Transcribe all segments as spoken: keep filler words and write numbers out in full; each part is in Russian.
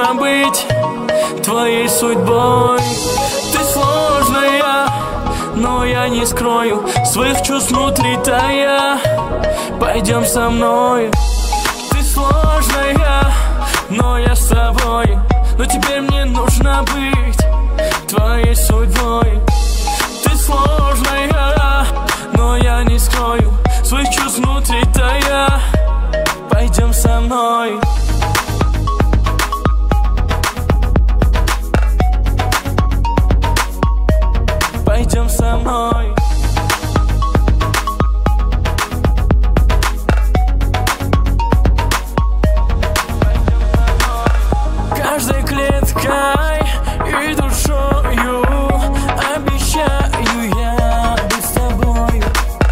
нужно быть твоей судьбой. Ты сложная, но я не скрою своих чувств внутри тая. Пойдем со мной. Ты сложная, но я с тобой. Но теперь мне нужно быть твоей судьбой. Ты сложная, но я не скрою своих чувств внутри тая. Пойдем со мной. Пойдем со мной. Каждой клеткой и душою обещаю я быть с тобою.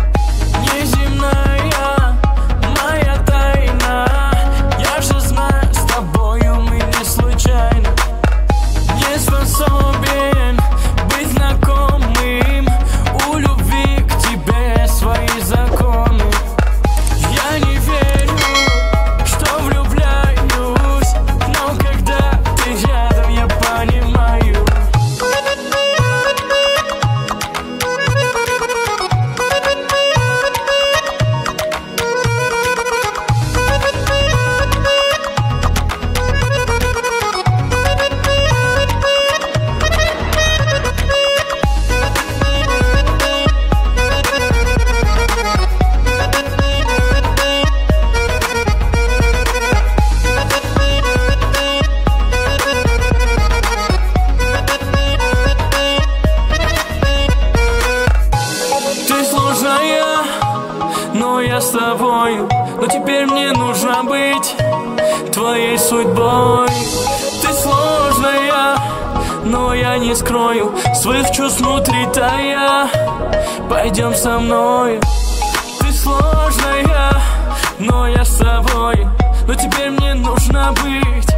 Неземная моя тайна, я же знаю, с тобою мы не случайно. Не способен быть знакомым, у любви к тебе свои законы. Я не верю, что влюбляюсь, но когда ты рядом, я понимаю. Ты сложная, но я с тобою. Но теперь мне нужно быть твоей судьбой. Ты сложная, но я не скрою своих чувств внутри тая. Пойдем со мной. Ты сложная, но я с тобой. Но теперь мне нужно быть